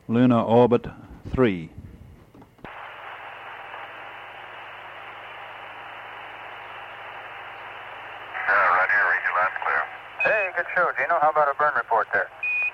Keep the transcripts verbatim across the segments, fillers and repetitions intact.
Lunar Orbit three. Yeah, Roger, read you loud and clear. Hey, good show, Gino. How about a burn report there?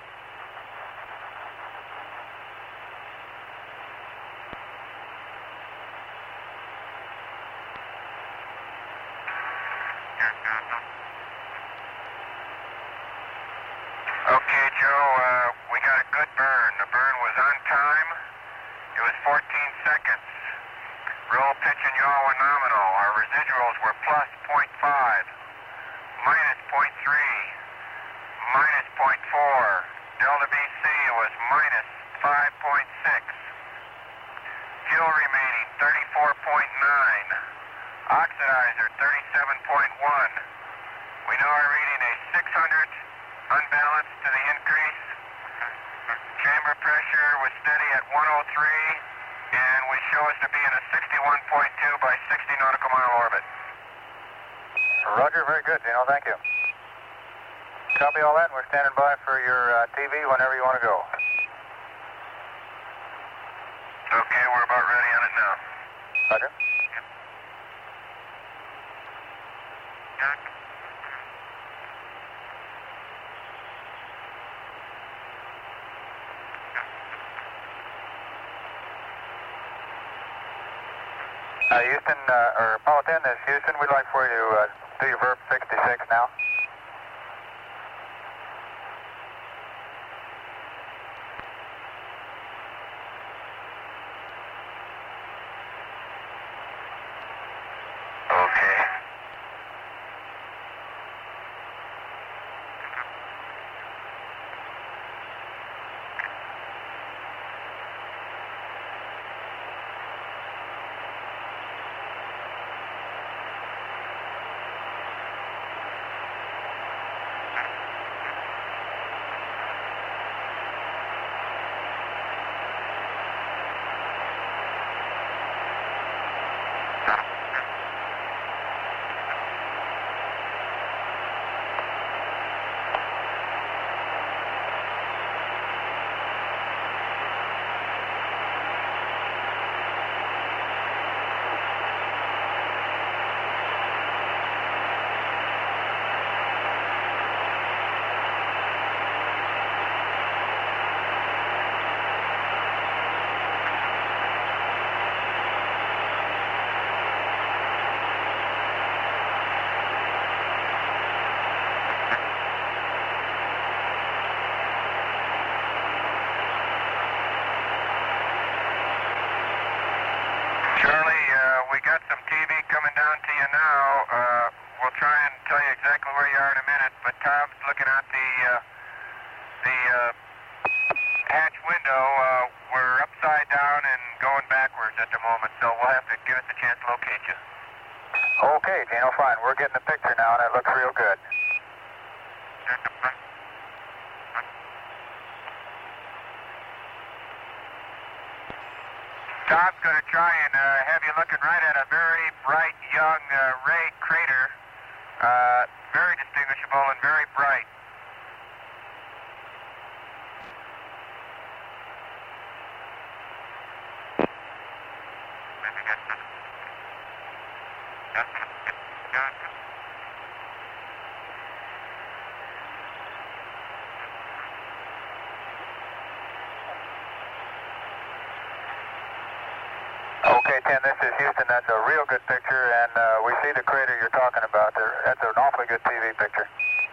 Okay, Joe, uh, we got a good burn. The burn was on time. It was fourteen seconds. Roll, pitch, and yaw were nominal. Our residuals were plus zero point five, minus zero point three, minus zero point four. Delta B C was minus five point six. Fuel remaining thirty-four point nine. Oxidizer thirty-seven point one. We know our reading a six hundred. Unbalanced to the increase. Chamber pressure was steady at one oh three, and we show us to be in a sixty-one point two by sixty nautical mile orbit. Roger, very good, Gino. Thank you. Copy all that, and we're standing by for your uh, T V whenever you want to go. Okay, we're about ready on it now. Roger. Yep. Good. Uh, Houston, uh, or Apollo ten, this is Houston. We'd like for you to uh, do your verb sixty-six now. Okay. Charlie, uh, we got some T V coming down to you now. Uh, we'll try and tell you exactly where you are in a minute, but Tom's looking out the, uh, the uh, hatch window. Uh, we're upside down and going backwards at the moment, so we'll have to give us a chance to locate you. Okay, Gino, fine. We're getting the picture now, and it looks real good. Tom's going to try and uh, have you looking right at a very bright, young uh, ray crater. Uh, very distinguishable and very bright. Okay, ten, this is Houston. That's a real good picture, and uh, we see the crater you're talking about there. That's an awfully good T V picture.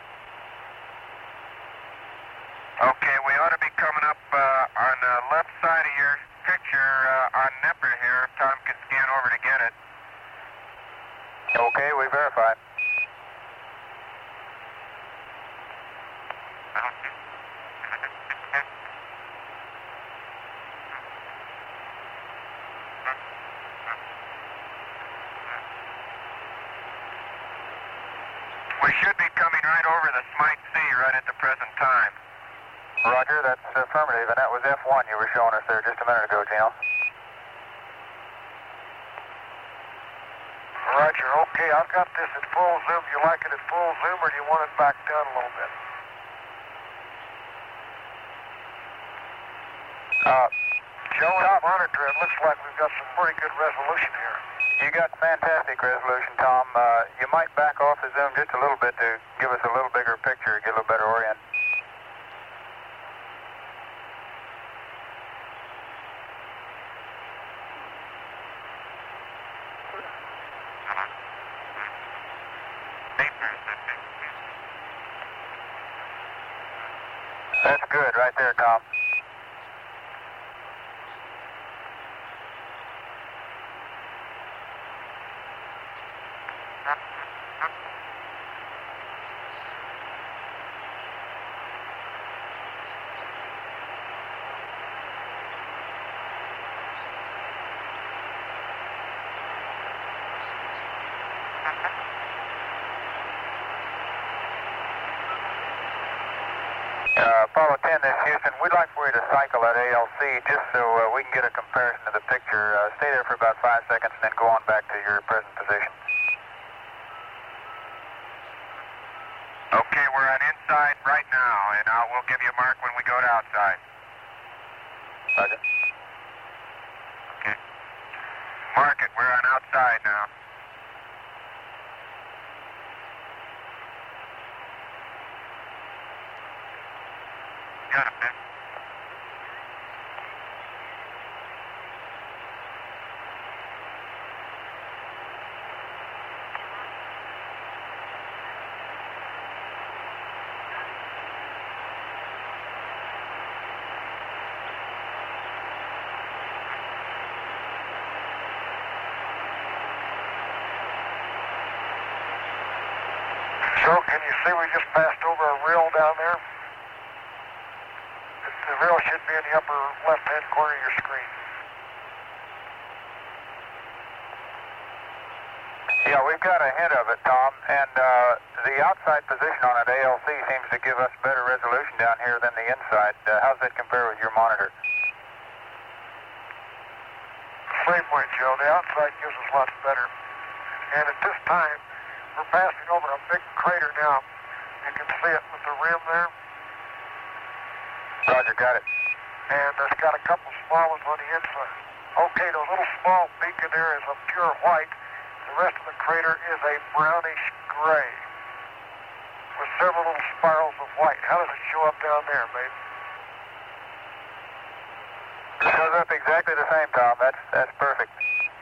Okay, we ought to be coming up uh, on the left side of your picture uh, on Nepper here. If Tom can scan over to get it. Okay, we verified. We should be coming right over the Smythe Sea right at the present time. Roger, that's affirmative, and that was F one you were showing us there just a minute ago, Gino. Roger, okay, I've got this at full zoom. Do you like it at full zoom, or do you want it back down a little bit? Uh, Joe, on the monitor, it looks like we've got some pretty good resolution here. You got fantastic resolution, Tom. Uh, you might back off the zoom just a little bit to give us a little bigger picture, get a little better orient. That's good right there, Tom. Uh, Apollo ten, this is Houston. We'd like for you to cycle at A L C just so uh, we can get a comparison of the picture. Uh, stay there for about five seconds and then go on back to your present position. Okay, we're on inside right now, and uh, we'll give you a mark when we go to outside. Roger. Okay. Mark it, we're on outside now. Got it, man. So, can you see we just passed over a rill down there? The rill should be in the upper left-hand corner of your screen. Yeah, we've got a hint of it, Tom, and uh, the outside position on it, A L C, seems to give us better resolution down here than the inside. Uh, how's that compare with your monitor? Same way, Joe. The outside gives us lots better. And at this time, we're passing over a big crater now. You can see it with the rim there. Roger, got it. And it's got a couple small ones on the inside. Okay, the little small beacon there is a pure white. The rest of the crater is a brownish gray with several little spirals of white. How does it show up down there, babe? It shows up exactly the same, Tom. That's that's perfect.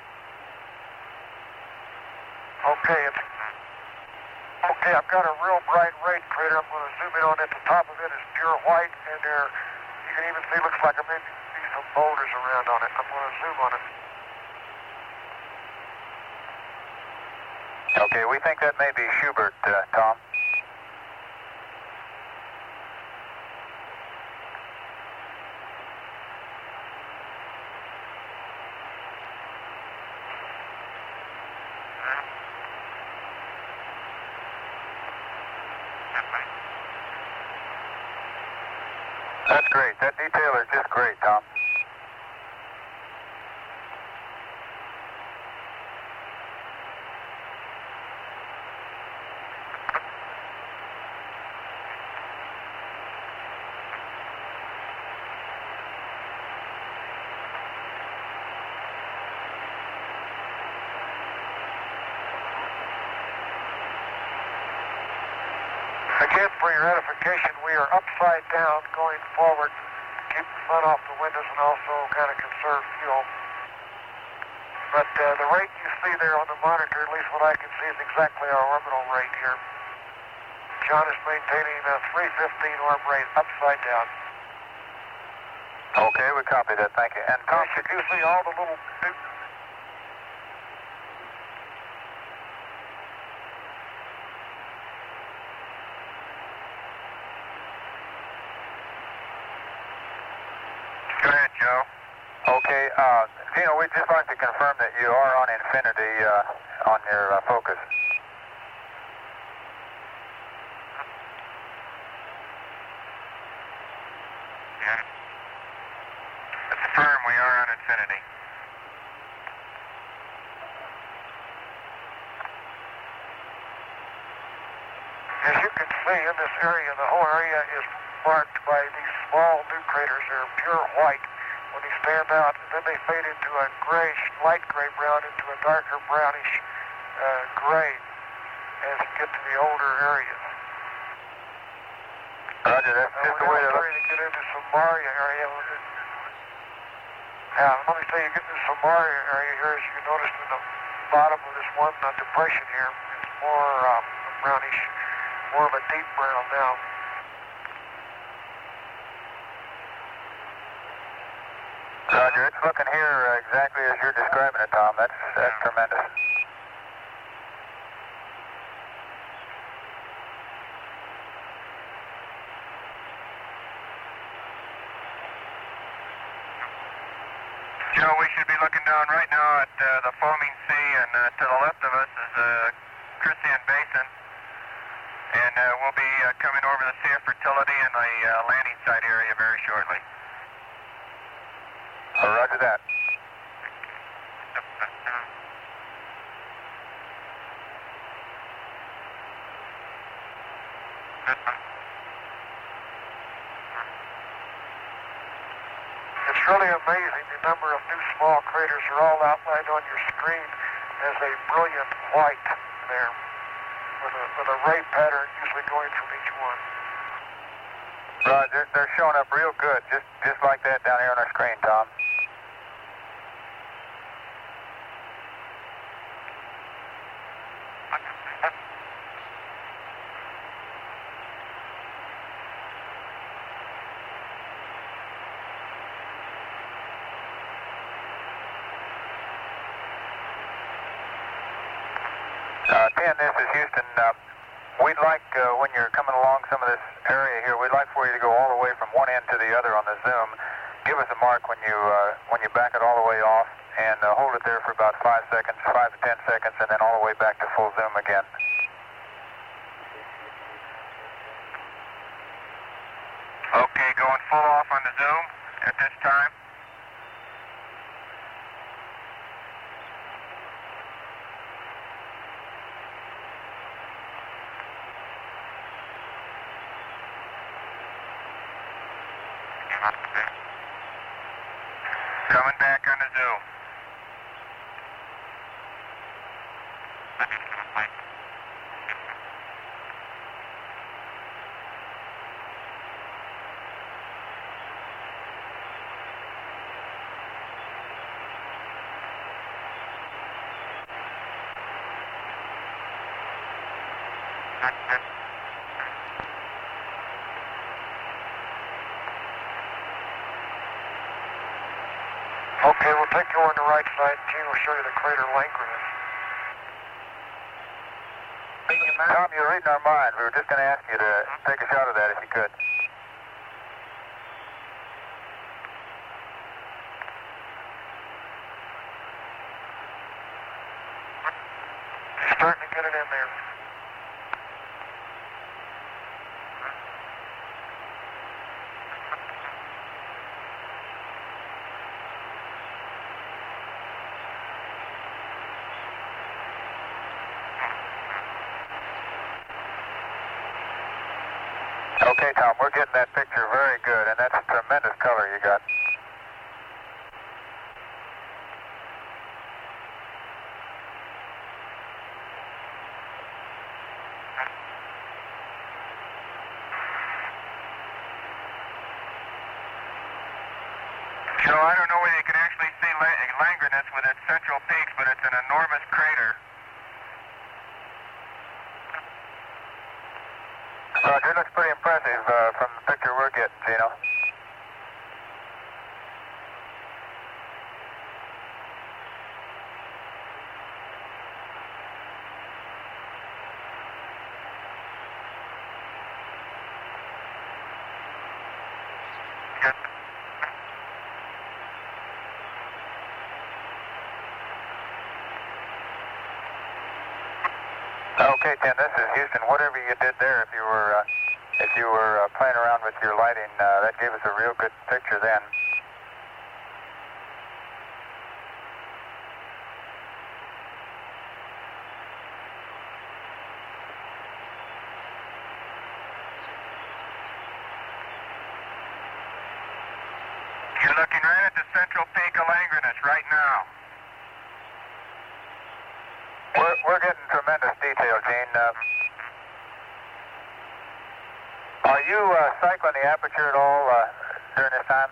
Okay, it's okay. I've got a real bright red crater. I'm going to zoom in on it. The top of it is pure white, and there you can even see looks like there may be some boulders around on it. I'm going to zoom on it. Okay, we think that may be Schubert, uh, Tom. That's great. That detail is just great, Tom. Again, for your edification, we are upside down going forward. Keep the sun off the windows and also kind of conserve fuel. But uh, the rate you see there on the monitor, at least what I can see, is exactly our orbital rate here. John is maintaining a three fifteen orb rate upside down. Okay, we copy that. Thank you. And Tom, should you see all the little... Go ahead, Joe. Okay, uh, Gino, we'd just like to confirm that you are on infinity uh, on your uh, focus. Yeah. It's firm, we are on infinity. As you can see in this area, the whole area is marked by these small new craters. They're pure white. when they stand out, and then they fade into a grayish, light gray brown into a darker brownish uh, gray as you get to the older areas. Roger, that's uh, just the way to look. We're starting to get into Samaria area. Yeah, let me say you get into the Samaria area here, as you noticed in the bottom of this one uh, depression here, it's more um, brownish, more of a deep brown now. Roger, it's looking here uh, exactly as you're describing it, Tom. That's, that's tremendous. Joe, we should be looking down right now at uh, the foaming sea, and uh, to the left of us is the uh, Christian Basin, and uh, we'll be uh, coming over the Sea of Fertility and the uh, landing site area very shortly. Oh, roger that. It's really amazing the number of new small craters are all outlined on your screen as a brilliant white there, with a, with a ray pattern usually going from each one. Roger, they're showing up real good, just just like that down here on our screen, Tom. Uh, Ten, this is Houston. Uh, we'd like, uh, when you're coming along some of this area here, we'd like for you to go all the way from one end to the other on the zoom. Give us a mark when you uh, when you back it all the way off, and uh, hold it there for about five seconds, five to ten seconds, and then all the way back to full zoom again. Okay, going full off on the zoom at this time. Coming back on the zoom. Okay, we'll take you on the right side. Gene will show you the crater Langrenus. Tom, you're reading our mind. We were just going to ask you to take a shot of that if you could. Starting to get it in there. Okay, Tom, we're getting that picture very good, and that's a tremendous color you got. Joe, I don't know whether you can actually see Langrenus with its central peaks, but it's an enormous crater. Roger, it looks pretty impressive uh, from the picture we're getting, Gino. Okay, Tim, this is Houston. Whatever you did there, if you were uh, if you were uh, playing around with your lighting, uh, that gave us a real good picture then. You're looking right. right at the central peak of Langrenus right now. We're, we're getting tremendous detail, Gene. Uh, are you uh, cycling the aperture at all uh, during this time?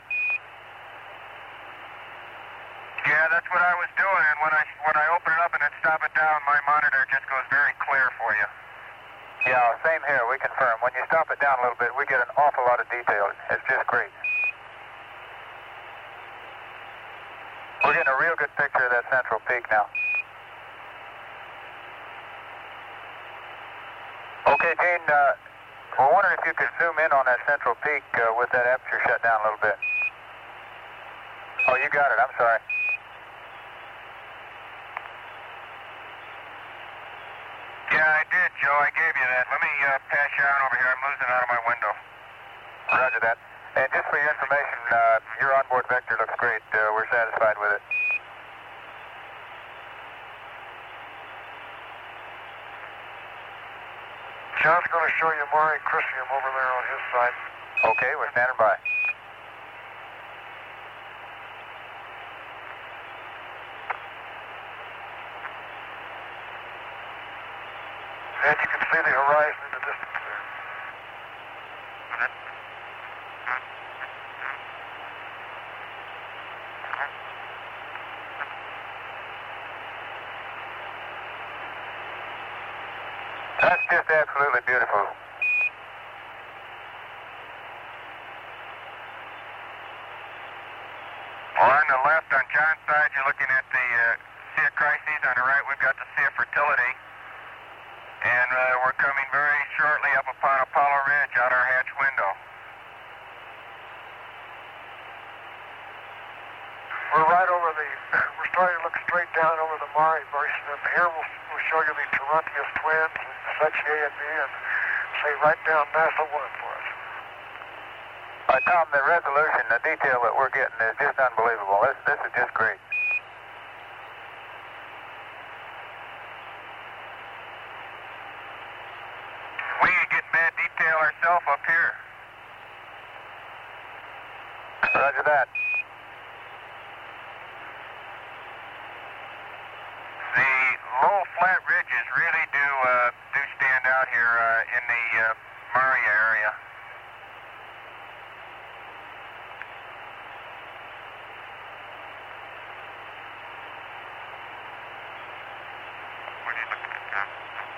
Yeah, that's what I was doing, and when I when I open it up and then stop it down, my monitor just goes very clear for you. Yeah, same here. We confirm. When you stop it down a little bit, we get an awful lot of detail. It's just great. We're getting a real good picture of that central peak now. Okay, Gene, uh, we're wondering if you could zoom in on that central peak uh, with that aperture shut down a little bit. Oh, you got it. I'm sorry. Yeah, I did, Joe. I gave you that. Let me uh, pass you on over here. I'm losing out of my window. Roger that. And just for your information, uh, your onboard vector looks great. Uh, we're satisfied with it. John's going to show you Mare Crisium over there on his side. Okay, we're standing by. And you can see the horizon in the distance there. That's just absolutely beautiful. Well, on the left, on John's side, you're looking at the uh, Sea of Crises. On the right, we've got the Sea of Fertility. And uh, we're coming very shortly up upon Apollo Ridge out our hatch window. We're right over the, we're starting to look straight down over the Mare Basin. And here we'll, we'll show you the Tarantius twins, such A and B, and say right down NASA one for us. Uh, Tom, the resolution, the detail that we're getting is just unbelievable. This, this is just great. We get bad detail ourselves up here. Roger that. The low flat ridges really do uh, do stand out here uh, in the uh, Maria area. What are you looking at, John?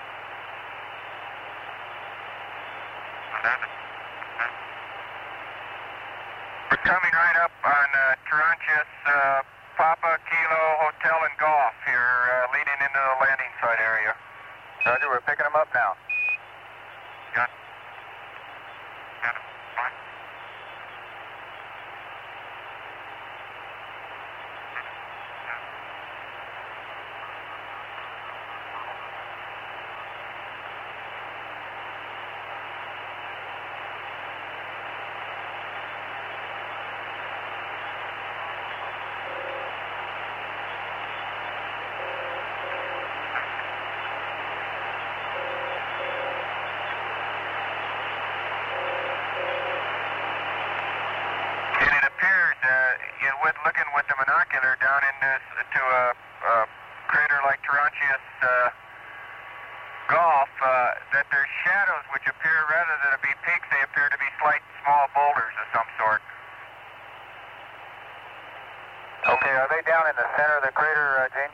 We're coming right up on uh, Tarantius, uh, Papa, Kilo, Hotel, and Golf here, uh, leading into the landing site area. Roger, we're picking them up now. Got, got it. Fine. And it appears, uh, in with looking with the binocular down into to a, a crater like Tarantius uh, Golf, uh, that there's shadows which appear rather than to be peaks, they appear to be slight small boulders of some sort. Okay, are they down in the center of the crater, uh, Gene?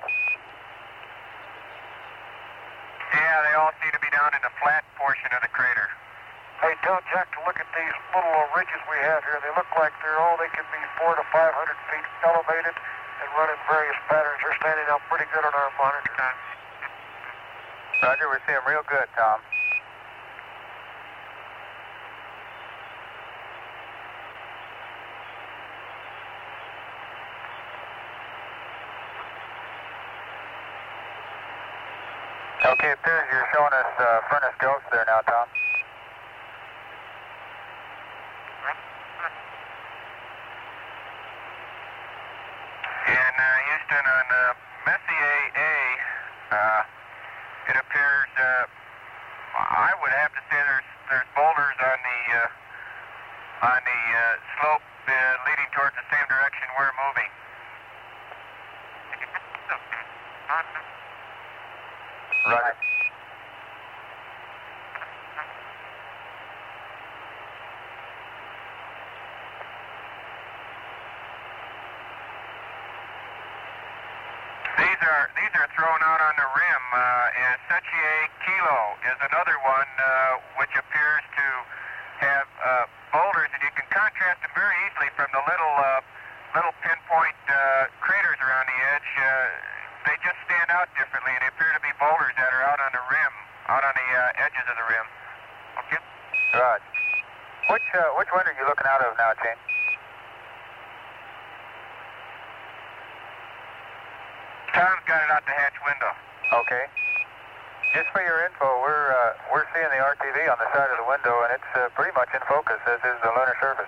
Yeah, they all seem to be down in the flat portion of the crater. Hey, tell Jack to look at these little uh, ridges we have here. They look like they're all, they can be four to five hundred feet elevated and run in various patterns. They're standing out pretty good on our monitor. Roger, we're seeing real good, Tom. Okay, it appears you're showing us uh, furnace ghosts there now, Tom. In uh, Houston on uh, Messier A, uh, it appears, uh, I would have to say there's there's boulders on the uh, on the uh, slope uh, leading towards the same direction and we're moving. Roger. These are these are thrown out on the rim. Uh, and Sechier Kilo is another one uh, which appears to have uh, boulders, and you can contrast them very easily from the little uh, little pinpoint uh, craters around the edge. Uh, they just stand out differently. They appear to be boulders that are out on the rim, out on the uh, edges of the rim. Okay. Right. Which uh, which window are you looking out of now, Gene? Tom's got it out the hatch window. Okay. Just for your info, we're uh, we're seeing the R T V on the side of the window, and it's uh, pretty much in focus, as is the lunar surface.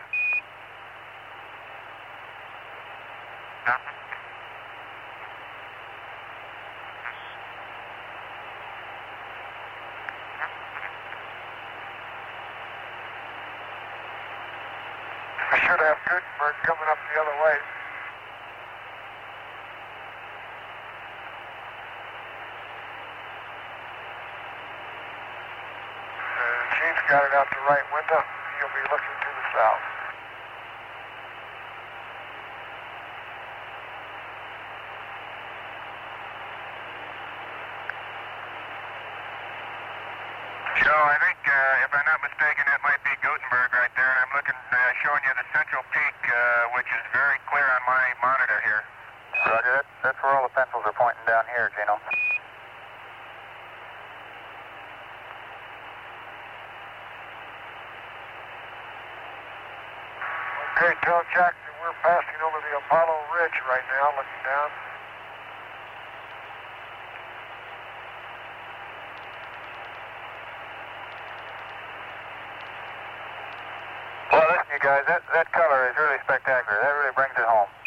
We should have Gutenberg coming up the other way. Gene's got it out the right window. He'll be looking to the south. Joe, I think, uh, if I'm not mistaken, that might be Gutenberg right there, and I'm looking, uh, showing you the central peak, uh, which is very clear on my monitor here. Roger, that's, that's where all the pencils are pointing down here, Gino. Okay, tell Jack that we're passing over the Apollo Ridge right now, looking down. Well, listen, you guys, that, that color is really spectacular. That really brings it home.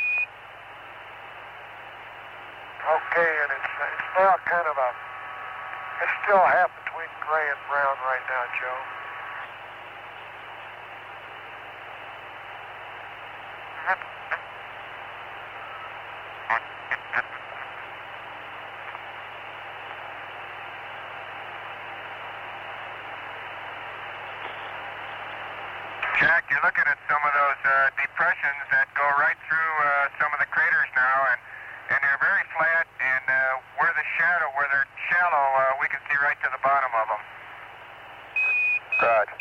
Okay, and it's it's now kind of a, it's still half between gray and brown right now, Joe. Jack, you're looking at some of those uh, depressions that go right through uh, some of the craters now, and, and they're very flat, and uh, where the shadow, where they're shallow, uh, we can see right to the bottom of them. Roger.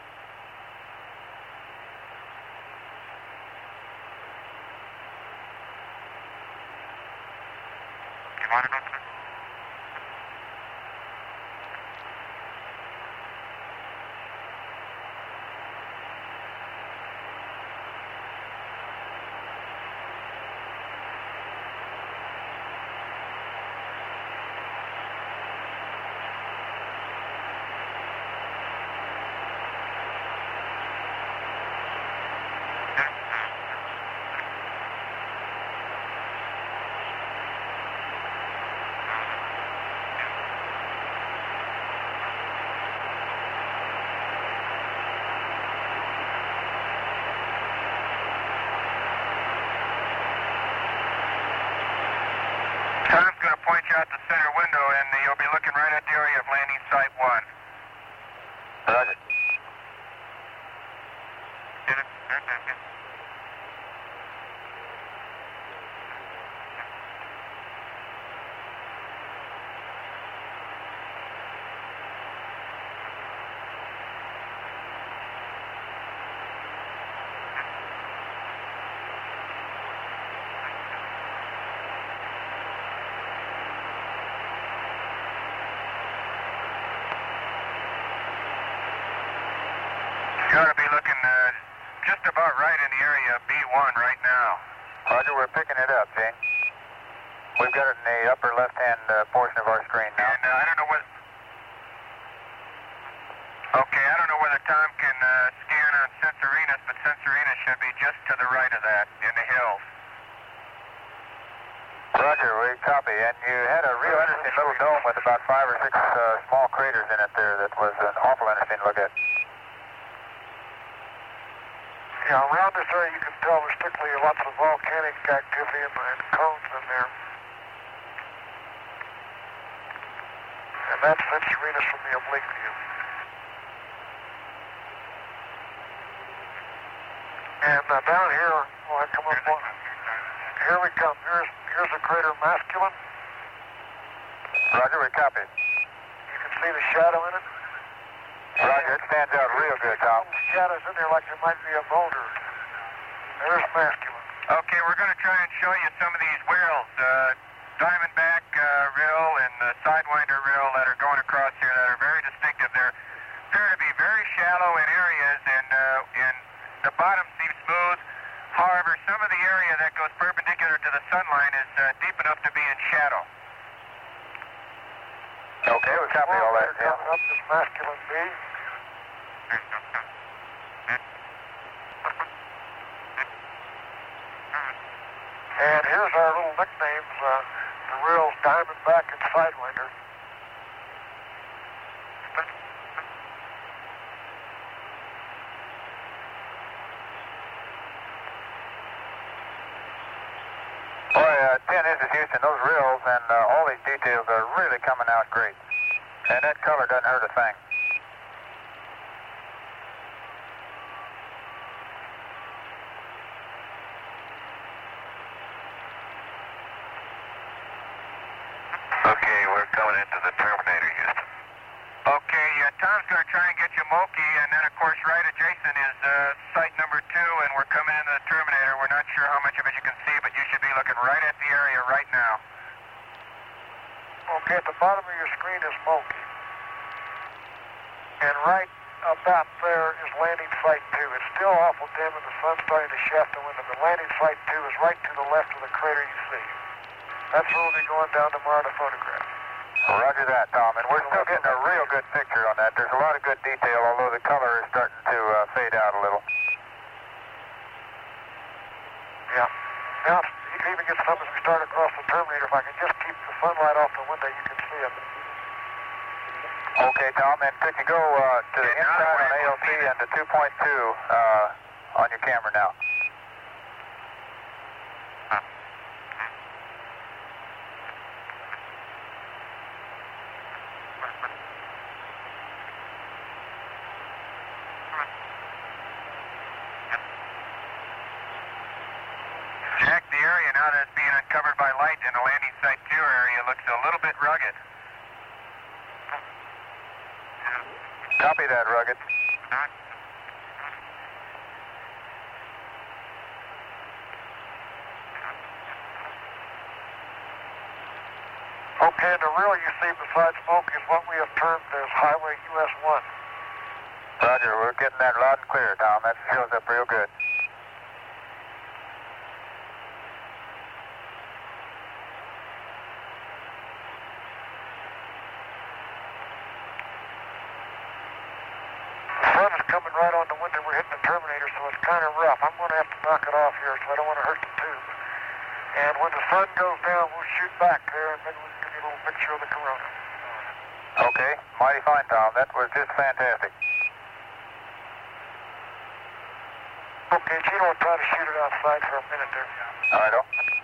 You want to go through? Tom's going to point you out the center window, and you'll be looking right at the area of landing site one. Roger. You ought to be looking uh, just about right in the area of B one right now. Roger, we're picking it up, Gene. We've got it in the upper left-hand uh, portion of our screen now. And uh, I don't know what... Okay, I don't know whether Tom can uh, scan on Censorinus, but Censorinus should be just to the right of that, in the hills. Roger, we copy. And you had a real interesting little dome with about five or six uh, small craters in it there that was an awful interesting look at. Yeah, around this area you can tell there's strictly lots of volcanic activity and, and cones in there. And that's Venturinus from the oblique view. And uh, down here, well, I come up on, here we come. Here's, here's the crater Masculine. Roger, we copy. You can see the shadow in it. Roger, it stands out real good, Tom. The shadows in there like there might be a boulder. There's Masculine. Okay, we're going to try and show you some of these whorls, uh, Diamondback uh, rill and the Sidewinder rill that are going across here that are very distinctive. They appear to be very shallow in areas, and uh, and the bottom seems smooth. However, some of the area that goes perpendicular to the sun line is uh, deep enough to be in shadow. Okay, we copy all that. Yeah. Coming up is Masculine B. And here's our little nicknames, uh, the rills Diamondback and Sidewinder. Boy, uh, ten, this is Houston. Those rills and uh, all these details are really coming out great. And that color doesn't hurt a thing. Okay, we're coming into the Terminator, Houston. Okay, uh, Tom's going to try and get you Moki, and then, of course, right adjacent is uh, site number two, and we're coming into the Terminator. We're not sure how much of it you can see, but you should be looking right at the area right now. Okay, at the bottom of your screen is Moki. And right about there is landing site two. It's still awful dim and the sun's starting to shaft the window, but landing site two is right to the left of the crater you see. That's where we'll be going down tomorrow to photograph. Roger that, Tom. And we're still getting a real good picture on that. There's a lot of good detail, although the color is starting to uh, fade out a little. Yeah. Now, you can even get some as we start across the Terminator. If I can just keep the sunlight off the window, you can see it. Okay, Tom, and could you go uh, to the inside on A L C and to two point two uh, on your camera now? Jack, the area now that it's being uncovered by light in the landing site two area looks a little bit rugged. Copy that, Rugged. Okay, and the real you see besides smoke is what we have termed as Highway U S one. Roger, we're getting that loud and clear, Tom. That shows up real good. Coming right on the window, we're hitting the Terminator, so it's kind of rough. I'm going to have to knock it off here, so I don't want to hurt the tube. And when the sun goes down, we'll shoot back there, and then we can give you a little picture of the corona. Okay, mighty fine, Tom. That was just fantastic. Okay, Gino will try to shoot it outside for a minute there. All right,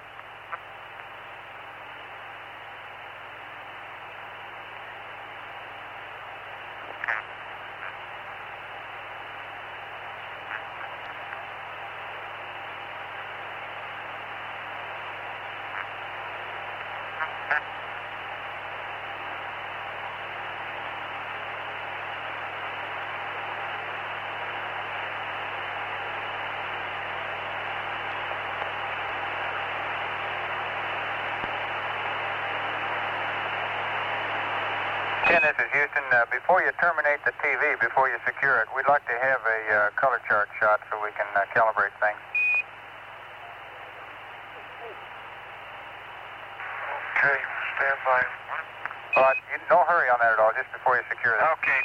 Ken, this is Houston. Uh, before you terminate the T V, before you secure it, we'd like to have a uh, color chart shot so we can uh, calibrate things. Okay, stand by. All right, you, no hurry on that at all, just before you secure it. Okay,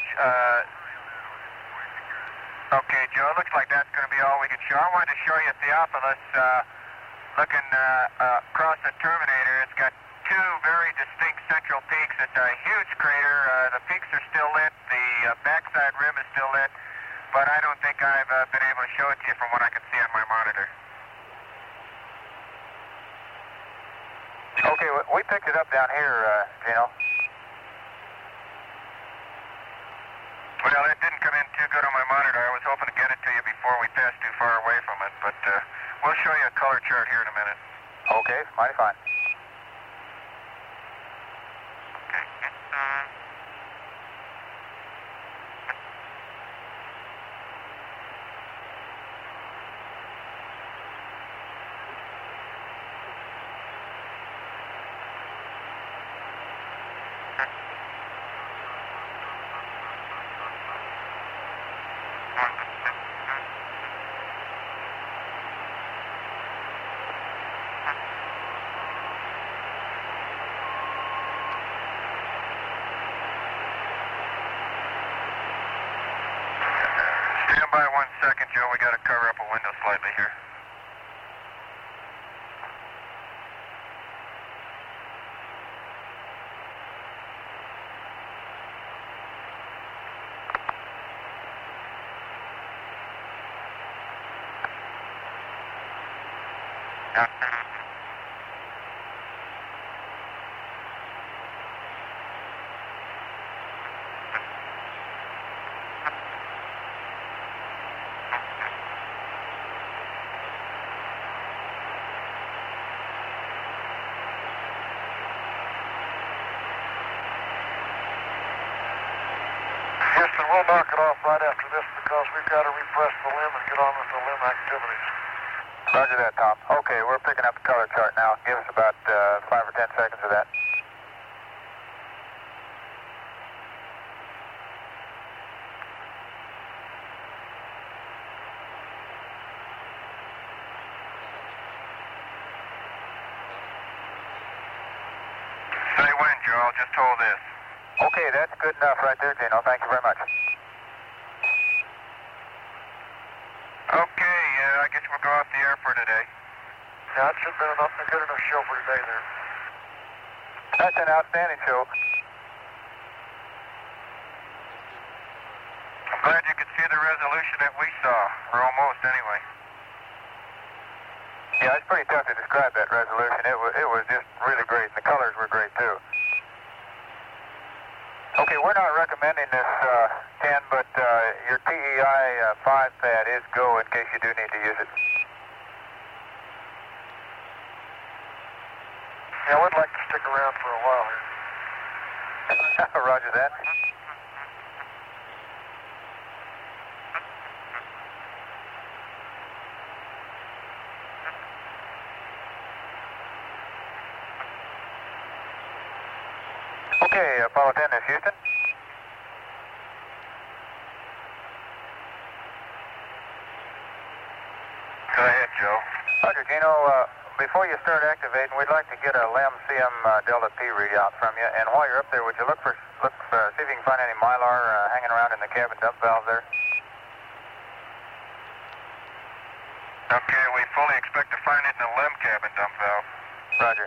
uh, okay, Joe, it looks like that's going to be all we can show. I wanted to show you Theophilus uh, looking uh, uh, across the Terminator. It's got two very distinct central peaks. It's a huge crater. Uh, the peaks are still lit. The uh, backside rim is still lit. But I don't think I've uh, been able to show it to you from what I can see on my monitor. Okay, we picked it up down here, uh, Gino. Well, it didn't come in too good on my monitor. I was hoping to get it to you before we passed too far away from it, but uh, we'll show you a color chart here in a minute. Okay, mighty fine. Stand by one second, Joe. We got to cover up a window slightly here. Houston, we'll knock it off right after this because we've got to repress the limb and get on with the limb activities. Roger that, Tom. Okay, we're picking up the color chart now. Give us about uh, five or ten seconds of that. Say when, Joe. I'll just hold this. Okay, that's good enough right there, Gino. Thank you very much. Okay, uh, I guess we'll go off the air for today. Yeah, that should have been enough, a good enough show for today there. That's an outstanding show. I'm glad you could see the resolution that we saw, or almost anyway. Yeah, it's pretty tough to describe that resolution. It was, it was just really great, and the colors were great, too. Okay, we're not recommending this uh, ten, but uh, your T E I five uh, pad is go in case you do need to use it. Yeah, I would like to stick around for a while here. Roger that. Okay, Apollo ten, this Houston. Go ahead, Joe. Roger, Gino. Uh, before you start activating, we'd like to get a LEM C M uh, Delta P readout from you. And while you're up there, would you look for, look for see if you can find any Mylar uh, hanging around in the cabin dump valve there? Okay, we fully expect to find it in the LEM cabin dump valve. Roger.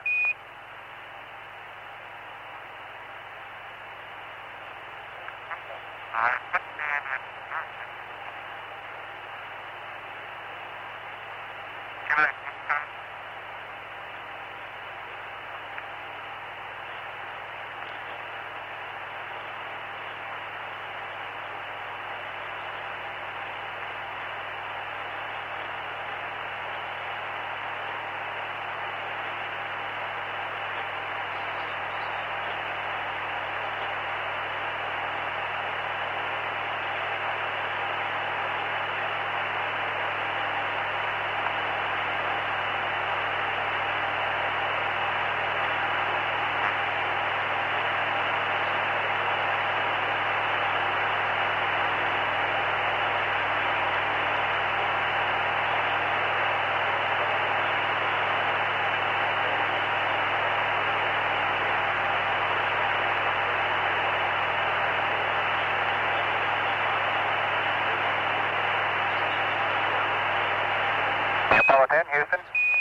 Apollo ten, Houston.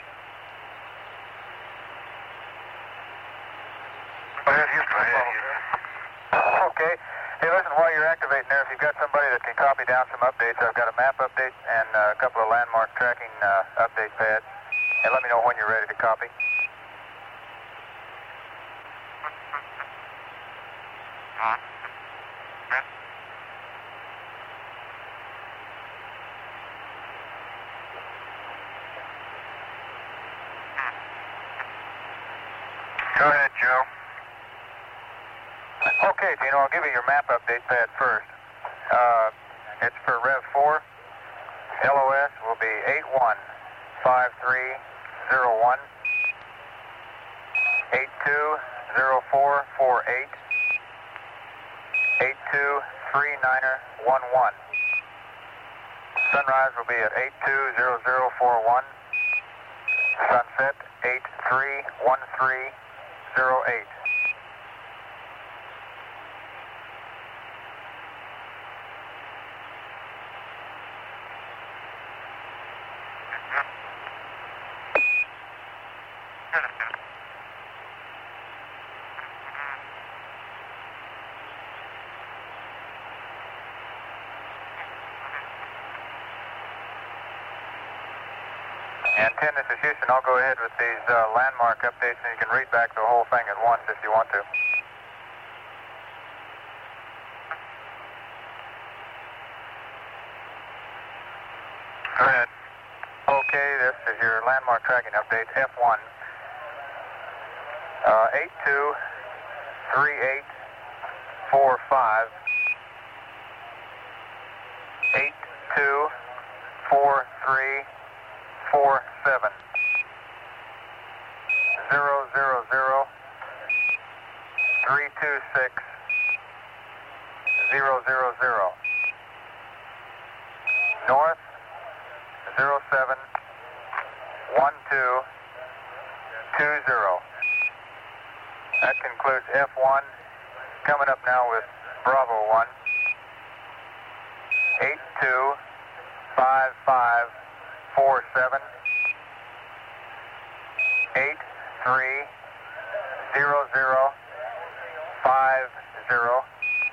Go ahead, Houston. Go ahead, Okay. Hey, listen, while you're activating there, if you've got somebody that can copy down some updates, I've got a map update and uh, a couple of landmark tracking uh, update pads. And let me know when you're ready to copy. Go ahead, Joe. Okay, Gino, I'll give you your map update pad first. Uh, it's for Rev four. L O S will be eight one five three zero one, eight two zero four four eight, eight two three nine one one. Sunrise will be at eight two zero zero four one. Sunset eight three one three zero eight. And ten, this is Houston. I'll go ahead with these uh, landmark updates, and you can read back the whole thing at once if you want to. Go ahead. Okay, this is your landmark tracking update, F one. Uh, eight two three eight four five, eight two four three four seven, zero zero zero three two six zero zero zero. North zero seven one two two zero. That concludes F one. Coming up now with Bravo one. eight two five five four seven, eight three zero zero five zero,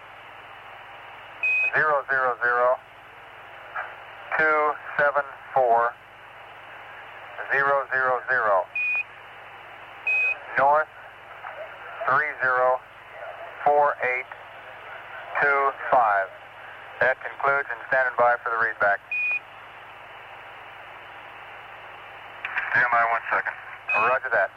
zero zero zero two seven four zero zero zero. North three zero four eight two five. That concludes, and standing by for the readback. Stand by one second. Roger that.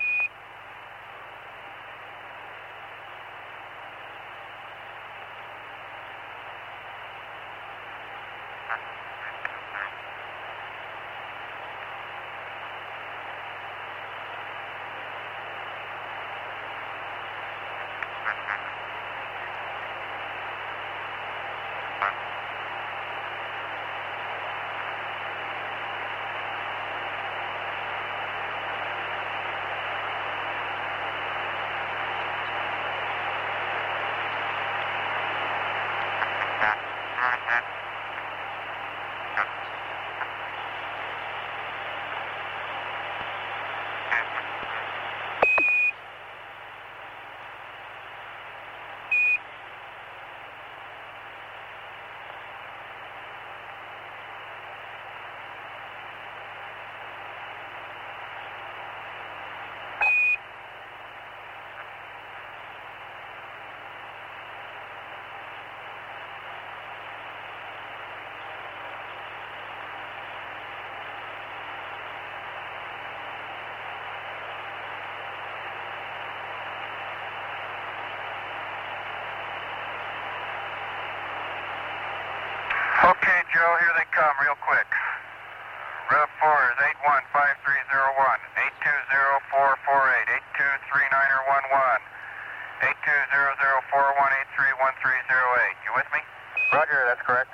Okay, Joe, here they come real quick. Rev four is eight one five three zero one, eight two zero four four eight, eight two three nine one one, eight two zero zero four one eight three one three zero eight. You with me? Roger, that's correct.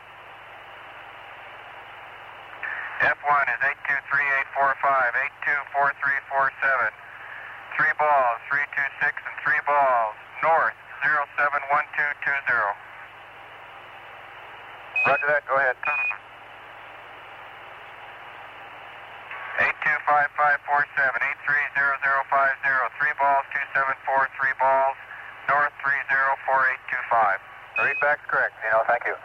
F one is eight two three eight four five, eight two four three four seven. Three balls, three two six and three balls. North, zero seven one two two zero. Roger that, go ahead. eight two five five four seven, eight three zero zero five zero. Three balls, two seven four, three balls. North, three zero four eight two five. Readback's correct, Gino, thank you.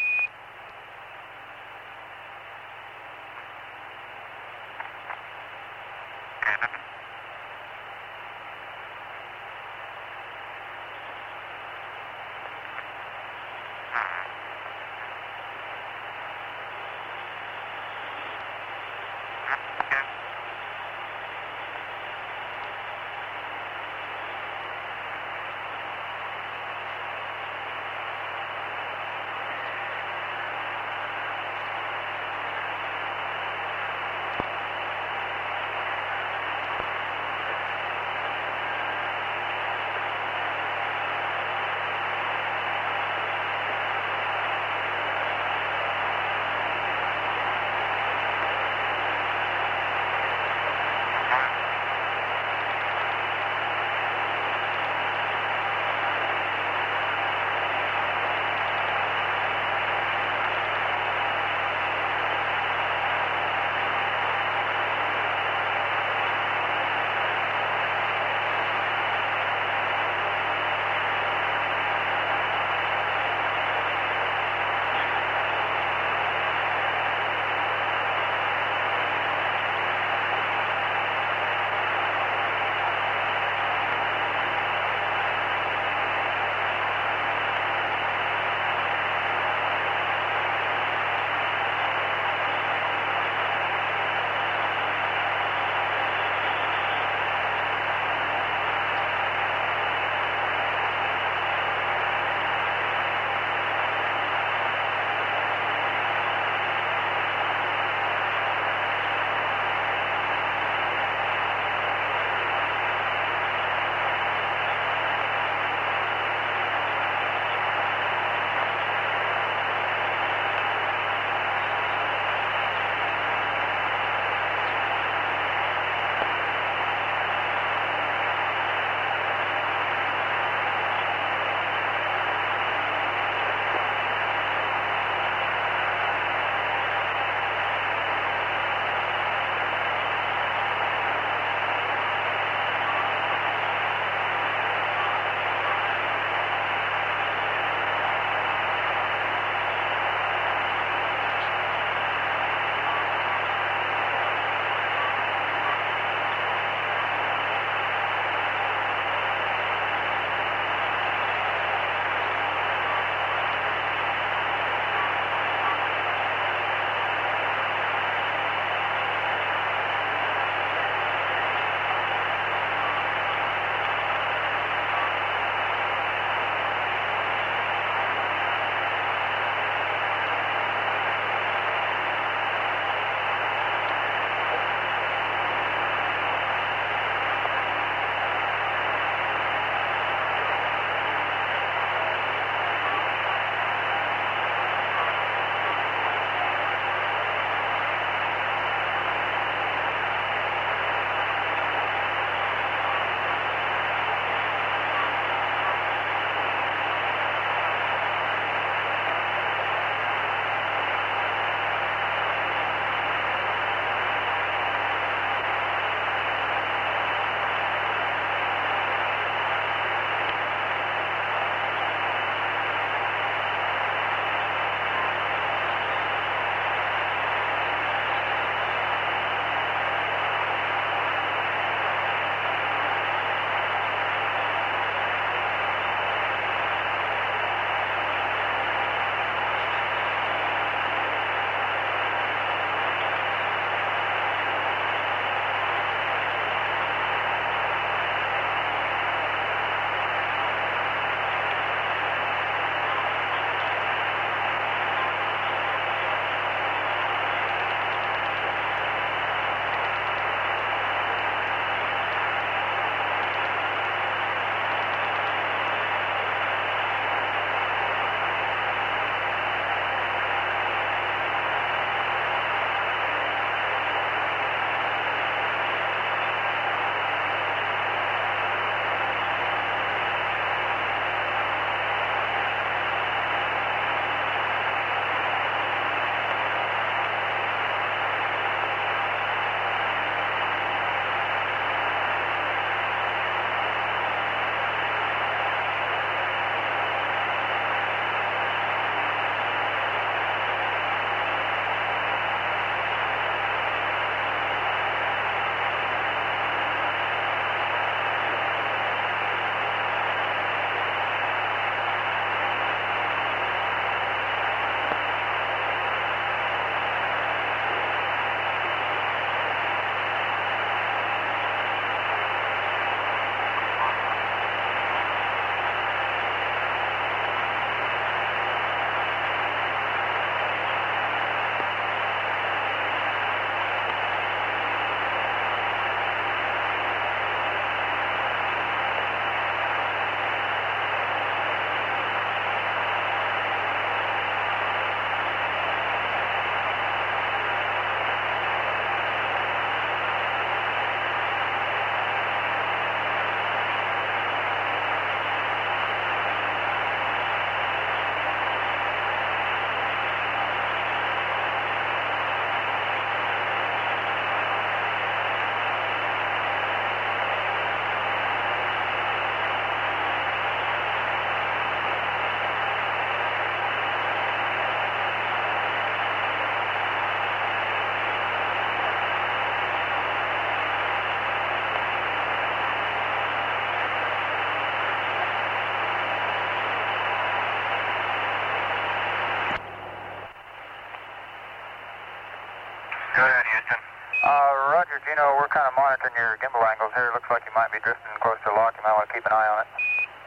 Roger, Gino, we're kind of monitoring your gimbal angles here. It looks like you might be drifting close to lock. You might want to keep an eye on it.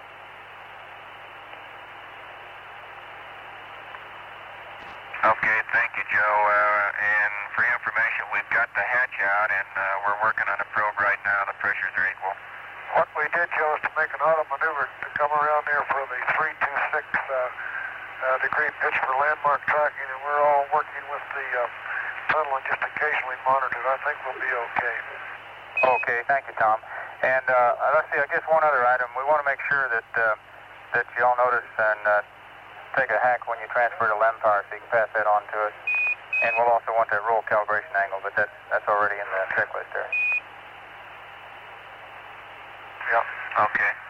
Okay, thank you, Joe. Uh, and for your information, we've got the hatch out, and uh, we're working on a probe right now. The pressures are equal. What we did, Joe, is to make an auto maneuver to come around there for the three two six uh, uh, degree pitch for landmark tracking, and we're all working with the uh, tunnel and just occasionally monitored. I think we'll be okay. Okay, thank you, Tom. And uh, let's see, I guess one other item. We want to make sure that uh, that you all notice and uh, take a hack when you transfer to LEM power, so you can pass that on to us. And we'll also want that roll calibration angle, but that's, that's already in the checklist there. Yeah. Okay.